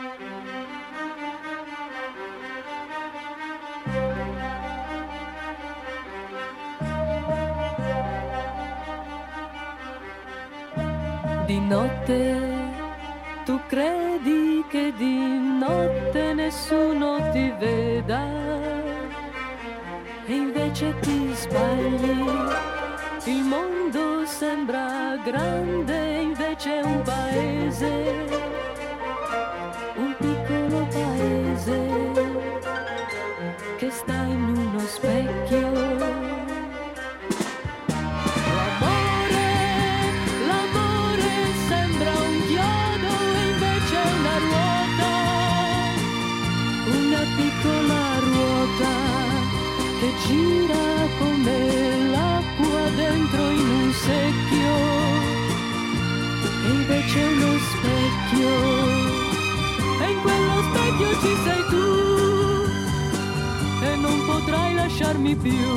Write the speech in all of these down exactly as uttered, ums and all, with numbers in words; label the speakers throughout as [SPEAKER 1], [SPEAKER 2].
[SPEAKER 1] Di notte tu credi che di notte nessuno ti veda e invece ti sbagli, il mondo sembra grande, invece è un paese, un piccolo paese che sta in uno specchio. Piccola ruota che gira come l'acqua dentro in un secchio e invece è uno specchio e in quello specchio ci sei tu e non potrai lasciarmi più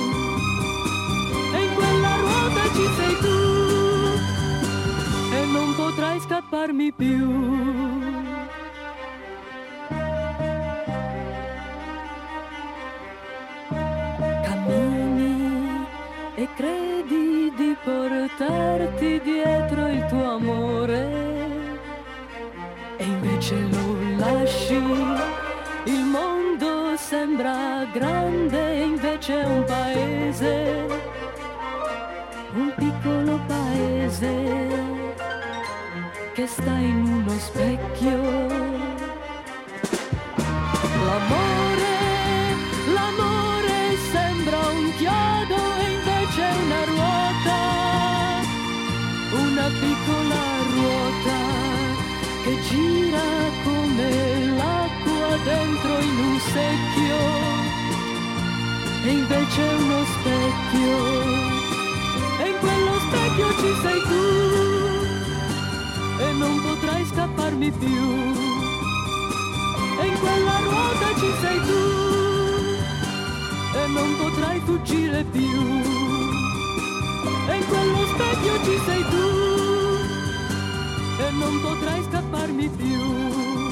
[SPEAKER 1] e in quella ruota ci sei tu e non potrai scapparmi più. E credi di portarti dietro il tuo amore e invece lo lasci, il mondo sembra grande e invece è un paese, un piccolo paese che sta in uno specchio. L'amore, l'amore sembra un chiodo c'è una ruota, una piccola ruota che gira come l'acqua dentro in un secchio e invece è uno specchio e in quello specchio ci sei tu e non potrai scapparmi più e in quella ruota ci sei tu e non potrai fuggire più e in quello specchio ci sei tu e non potrai scapparmi più.